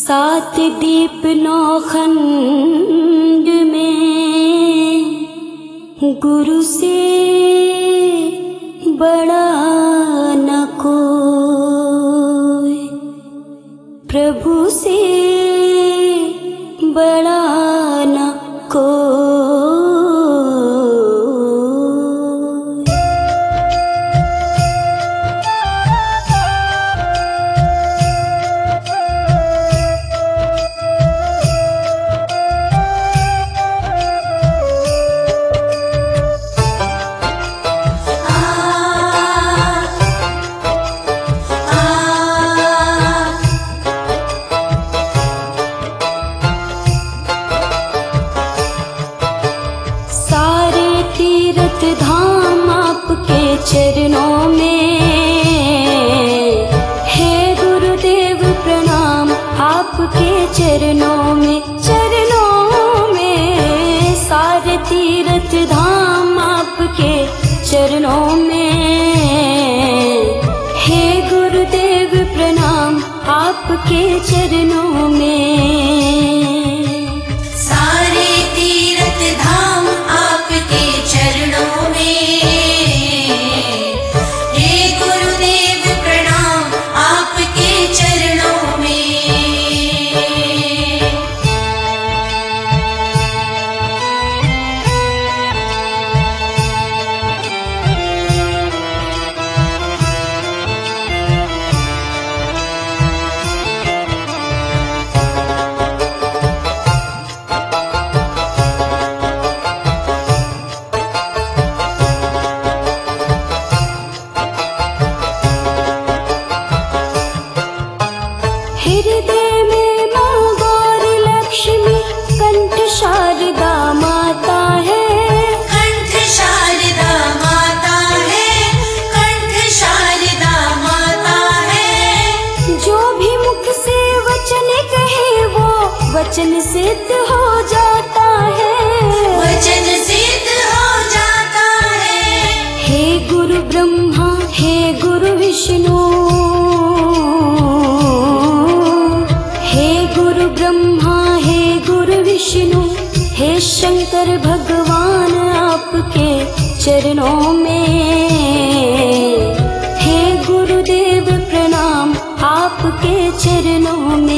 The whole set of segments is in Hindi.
सात दीप नौखंड में गुरु से बड़ा न कोई, प्रभु से बड़ा न कोई। धाम आपके चरणों में है गुरुदेव प्रणाम, आपके चरणों में सारे तीर्थ धाम आपके चरणों में है गुरुदेव प्रणाम, आपके चरणों में। सारे तीर्थ धाम आपके चरणों में हे गुरुदेव प्रणाम, आपके चरणों में। हृदय में माँ गौरी लक्ष्मी कंठ शारदा माता है, कंठ शारदा माता है, कंठ शारदा माता है। जो भी मुख से वचन कहे वो वचन सिद्ध हो जाता है, वचन सिद्ध हो जाता है। हे गुरु ब्रह्मा हे गुरु विष्णु, हे गुरु ब्रह्मा हे गुरु विष्णु, हे शंकर भगवान आपके चरणों में हे गुरुदेव प्रणाम, आपके चरणों में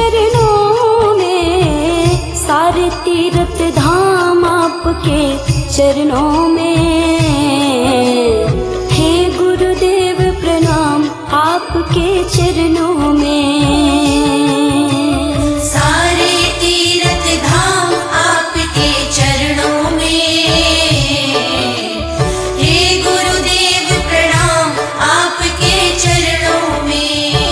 सारे तीर्थ धाम आपके चरणों में हे गुरुदेव प्रणाम, आपके चरणों में। सारे तीर्थ धाम आपके चरणों में हे गुरुदेव प्रणाम, आपके चरणों में।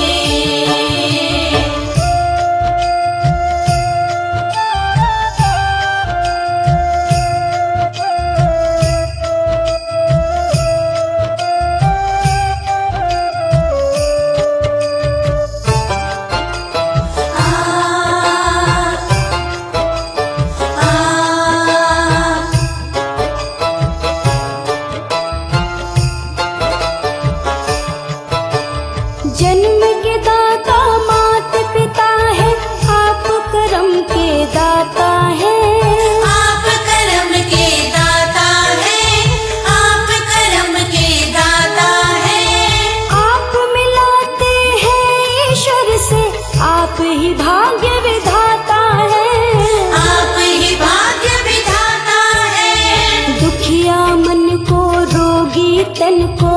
जन्म के दाता मात पिता है, आप कर्म के दाता है, आप कर्म के दाता है, आप कर्म के दाता है। आप मिलाते हैं ईश्वर से, आप ही भाग्य विधाता है, आप ही भाग्य विधाता है। दुखिया मन को रोगी तन को,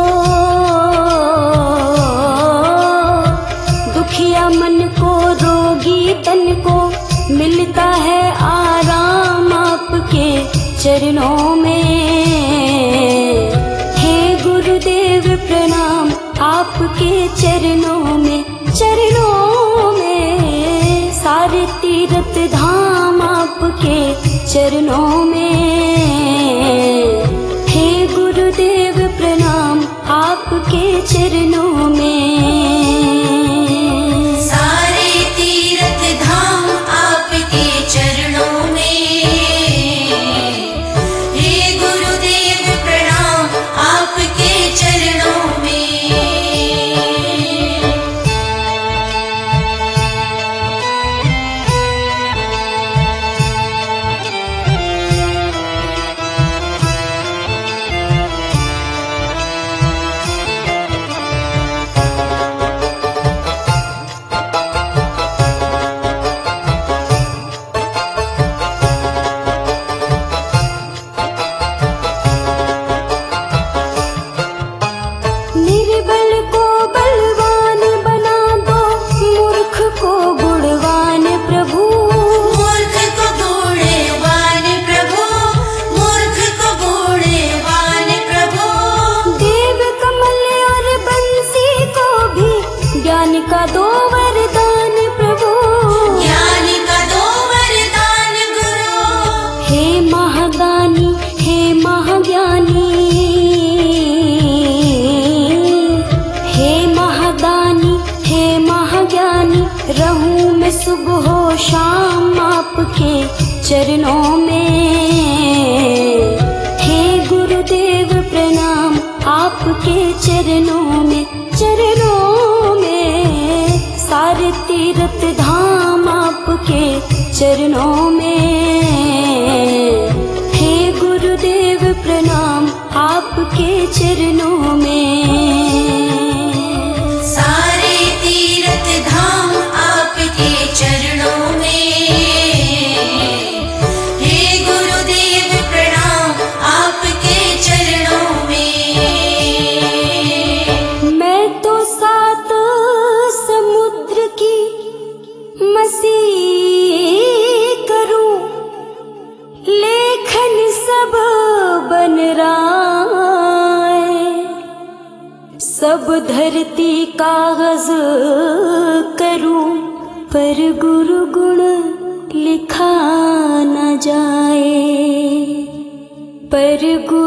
दुखिया मन को रोगी तन को मिलता है आराम आपके चरणों में हे गुरुदेव प्रणाम, आपके चरणों में सारे तीर्थ धाम आपके चरणों में हे गुरुदेव प्रणाम, आपके चरणों में। सारे तीर्थ धाम आपके चरणों में हे गुरुदेव प्रणाम, आपके चरणों में। सुबह शाम आपके चरणों में। हे गुरुदेव प्रणाम आपके चरणों में, चरणों में। सारे तीर्थ धाम आपके चरणों में। हे गुरुदेव प्रणाम आपके चरणों में। सारे तीर्थ धाम आपके चरणों में। हे गुरुदेव प्रणाम आपके चरणों में। मैं तो 7 समुद्र की मसीह करूं, लेखन सब बन रहा है। सब धरती कागज करूं, पर गुरु गुण लिखा न जाए, पर गुरु